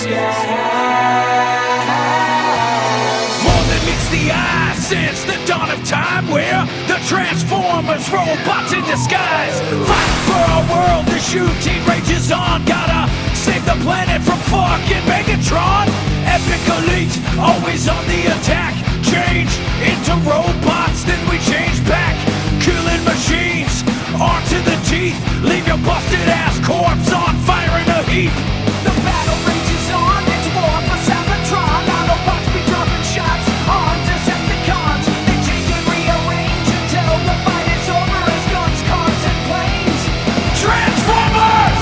More than meets the eye since the dawn of time, where the Transformers, robots in disguise, fight for our world. The shoot team rages on. Gotta save the planet from fucking Megatron. Epic elite, always on the attack. Change into robots, then we change back. Killing machines, armed to the teeth. Leave your busted ass corpse on fire in a heap. The battle rages on, it's war for Cybertron. Autobots be dropping shots on Decepticons. They change and rearrange until the fight is over as guns, cars, and planes. Transformers!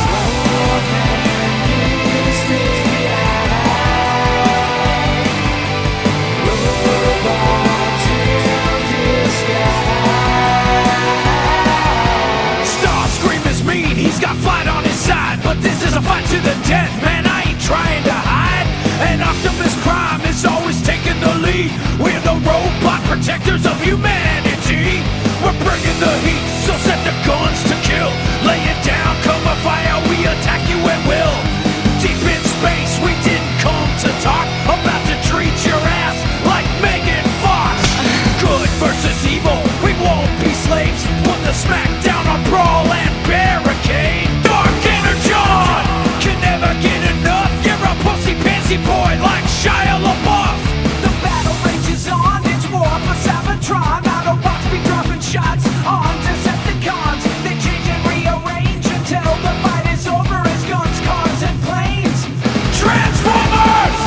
Starscream is mean, he's got flight on his side, but this is a fight to the death, man, I ain't trying to hide. And Optimus Prime is always taking the lead. We're the robot protectors of humanity. We're bringing the heat, so set the guns to kill. Lay it down, cover fire, we attack you at will. Deep in space, we didn't come to talk about to treat your ass like Megan Fox. Good versus evil, we won't be slaves. Put the smack down on Brawl and Barricade. Dark Energon can never get enough. You're a pussy-pansy boy like Shia LaBeouf. The battle rages on, it's war for Cybertron. Autobots be dropping shots on Decepticons. They change and rearrange until the fight is over as guns, cars, and planes. Transformers!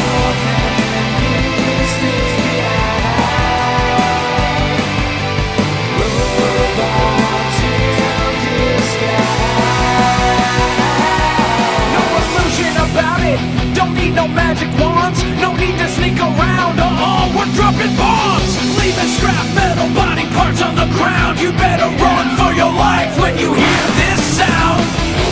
No illusion about it, don't need no magic wands. No need to sneak around, We're dropping bombs, leaving scrap metal body parts on the ground. You better run for your life when you hear this sound.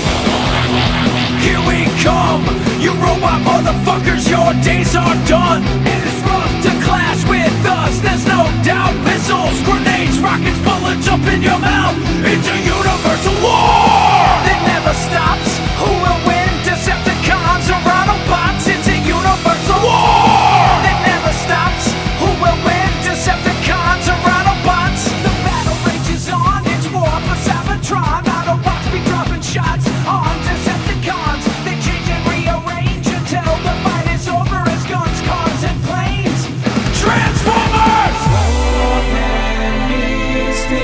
Here we come, you robot motherfuckers, your days are done. It is rough to clash with us, there's no doubt. Missiles, grenades, rockets, bullets up in your mouth. It's a universal war that never stops. Who will win, Decepticons or Autobots? It's a universal war that never stops. Who will win, Decepticons or Autobots? The battle rages on, it's war for Cybertron. Autobots be dropping shots on Decepticons. They change and rearrange until the fight is over as guns, cars, and planes. Transformers! More than meets the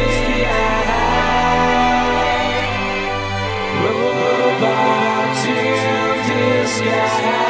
eye. Robots in disguise.